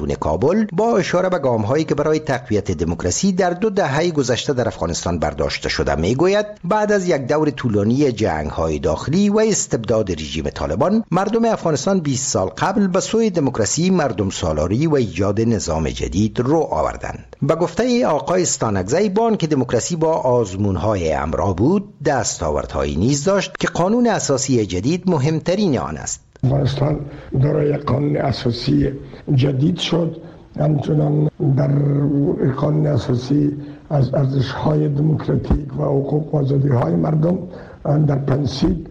پانتون کابل با اشاره به گام‌هایی که برای تقویت دموکراسی در 2 دهه گذشته در افغانستان برداشته شده میگوید بعد از یک دور طولانی جنگ‌های داخلی و استبداد رژیم طالبان، مردم افغانستان 20 سال قبل به سوی دموکراسی، مردم سالاری و ایجاد نظام جدید رو آوردند. به گفته آقای استانکزی، بانک دموکراسی با آزمون‌های امرا بود، دستاوردهایی نیز داشت که قانون اساسی جدید مهمترین آن است. افغانستان دارای قانون اساسی جدید شد، همچنان در قانون اساسی از ارزش‌های دموکراتیک و حقوق و آزادی‌های مردم در پرینسیپ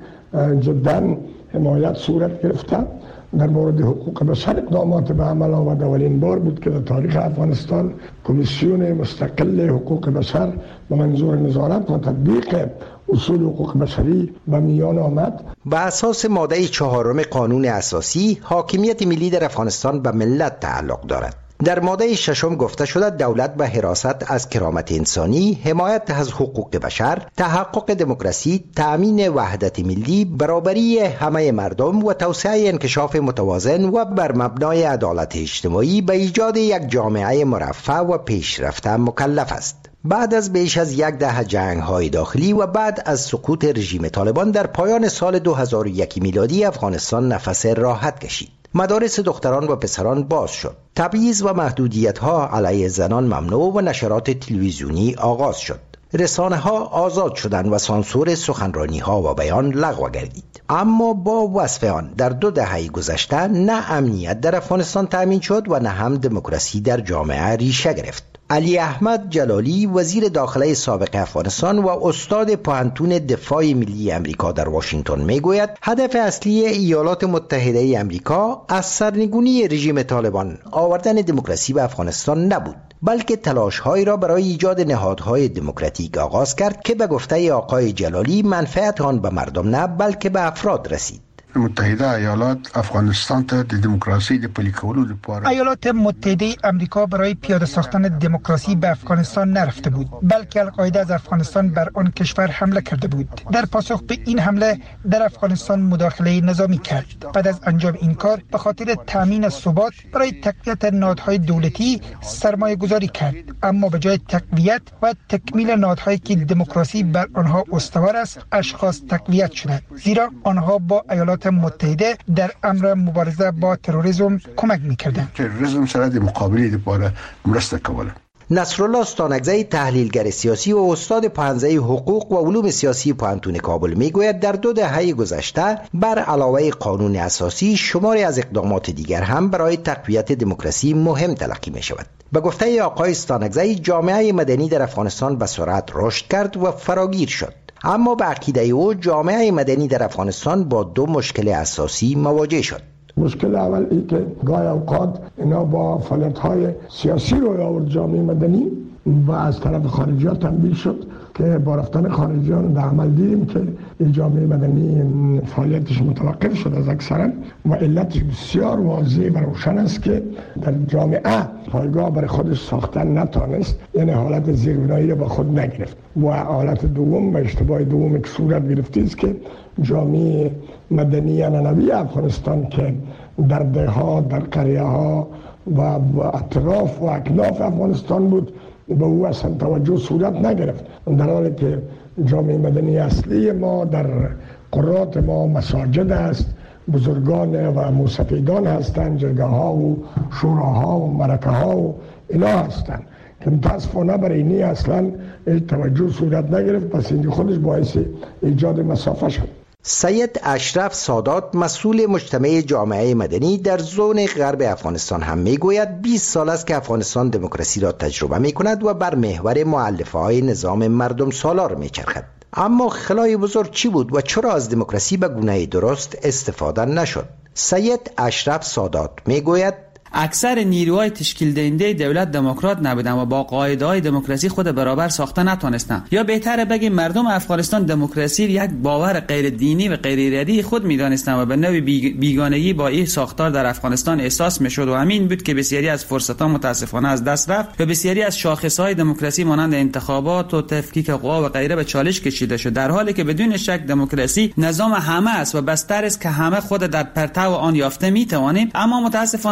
جدا حمایت صورت گرفته. در مورد حقوق بشر اقدامات به عمل آمد. اولین بار بود که در تاریخ افغانستان کمیسیون مستقل حقوق بشر به منظور نظارت و تطبیق اصول حقوق بشری به میان آمد. بر اساس ماده 4 قانون اساسی، حاکمیت ملی در افغانستان به ملت تعلق دارد. در ماده 6 گفته شده دولت به حراست از کرامت انسانی، حمایت از حقوق بشر، تحقق دموکراسی، تأمین وحدت ملی، برابری همه مردم و توسعه انکشاف متوازن و بر مبنای عدالت اجتماعی به ایجاد یک جامعه مرفه و پیشرفته مکلف است. بعد از بیش از 1 دهه جنگ‌های داخلی و بعد از سقوط رژیم طالبان در پایان سال 2001 میلادی، افغانستان نفس راحت کشید. مدارس دختران و پسران باز شد. تبعیض و محدودیت‌ها علیه زنان ممنوع و نشرات تلویزیونی آغاز شد. رسانه‌ها آزاد شدند و سانسور سخنرانی‌ها و بیان لغو گردید. اما با وصف آن در 2 دهه گذشته نه امنیت در افغانستان تأمین شد و نه هم دموکراسی در جامعه ریشه گرفت. علی احمد جلالی، وزیر داخله سابق افغانستان و استاد پانتون دفاع ملی امریکا در واشنگتن میگوید هدف اصلی ایالات متحده امریکا از سرنگونی رژیم طالبان آوردن دموکراسی به افغانستان نبود، بلکه تلاش‌هایی را برای ایجاد نهادهای دموکراتیک آغاز کرد که به گفته آقای جلالی منفعت آن به مردم نه بلکه به افراد رسید. متحده ایالات افغانستان ته د دموکراسي د پلي کولو لپاره ایالات متحده آمریکا برای پیاده ساختن دموکراسی به افغانستان نرفته بود، بلکه القاعده از افغانستان بر آن کشور حمله کرده بود. در پاسخ به این حمله در افغانستان مداخله نظامی کرد. بعد از انجام این کار به خاطر تامین ثبات برای تقویت نهادهای دولتی سرمایه گذاری کرد، اما به جای تقویت و تکمیل نهادهایی که دموکراسی بر آنها استوار است، اشخاص تقویت شدند، زیرا آنها با ایالات متحده در امر مبارزه با تروریسم کمک می‌کردند. تروریسم سره د مقابله لپاره مرسته کوله. نصرالله استانکزی، تحلیلگر سیاسی و استاد پوهنځی حقوق و علوم سیاسی پوهنتون کابل میگوید در 2 دهه گذشته بر علاوه قانون اساسی شماری از اقدامات دیگر هم برای تقویت دموکراسی مهم تلقی می شود. به گفته آقای استانکزی، جامعه مدنی در افغانستان به سرعت رشد کرد و فراگیر شد. اما به عقیده او جامعه مدنی در افغانستان با 2 مشکل اساسی مواجه شد. مشکل اول این که گاهی اوقات اینا با فعالیت‌های سیاسی روی آورد جامعه مدنی و از طرف خارجی‌ها تنبیه شد که با رفتن خارجیان در عمل دیدیم که این جامعه مدنی فعالیتش متوقف شد از اکثرا و علتش بسیار واضح و روشن است که در جامعه پایگاه برای خودش ساختن نتانست، یعنی حالت زیربنایی را با خود نگرفت. و حالت دوم و اشتباه دوم که صورت گرفته است که جامعه مدنی عنعنوی افغانستان که در ده‌ها، در قریه‌ها و اطراف و اکناف افغانستان بود به او اصلا توجه صورت نگرفت، در حالی که جامعه مدنی اصلی ما در قرات ما مساجد است، بزرگان و موسیقیدان هستند، جرگه ها و شوراها و مرکه ها و اینا هستند که متاسفانه برای اینی اصلا توجه صورت نگرفت. پس این خودش باعث ایجاد مسافه شد. سید اشرف سادات، مسئول مجتمع جامعه مدنی در زون غرب افغانستان هم میگوید 20 سال است که افغانستان دموکراسی را تجربه می کند و بر محور مؤلفه های نظام مردم سالار می چرخد. اما خلای بزرگ چی بود و چرا از دموکراسی به گونه درست استفاده نشد؟ سید اشرف سادات میگوید اکثر نیروهای تشکیل دهنده دولت دموکرات نبودن و با قاعده‌های دموکراسی خود برابر ساخته نتونستن، یا بهتره بگیم مردم افغانستان دموکراسی یک باور غیر دینی و غیر ارادی خود می‌دانستند و به نوعی بیگانگی با این ساختار در افغانستان احساس می‌شد و همین بود که بسیاری از فرصت‌ها متاسفانه از دست رفت و بسیاری از شاخص‌های دموکراسی مانند انتخابات و تفکیک قوا و غیره به چالش کشیده شد، در حالی که بدون شک دموکراسی نظام همه است و بستر است که همه خود در پرتو آن یافته می‌توانیم. اما متاسفانه ساختار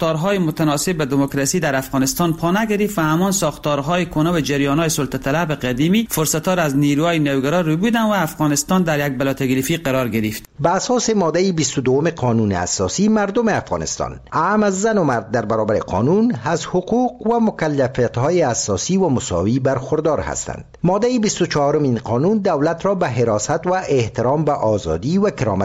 ساختارهای متناسب به دموکراسی در افغانستان پا نگرفت و همان ساختارهای کهنه و جریانهای سلطه طلب قدیمی فرصت‌ها را از نیروهای نوگرا رو بودند و افغانستان در یک بلاتگریفی قرار گرفت. به اساس ماده 22 قانون اساسی، مردم افغانستان اعم از زن و مرد در برابر قانون از حقوق و مکلفیت‌های اساسی و مساوی برخوردار هستند. ماده 24 این قانون دولت را به حراست و احترام به آزادی و کرامت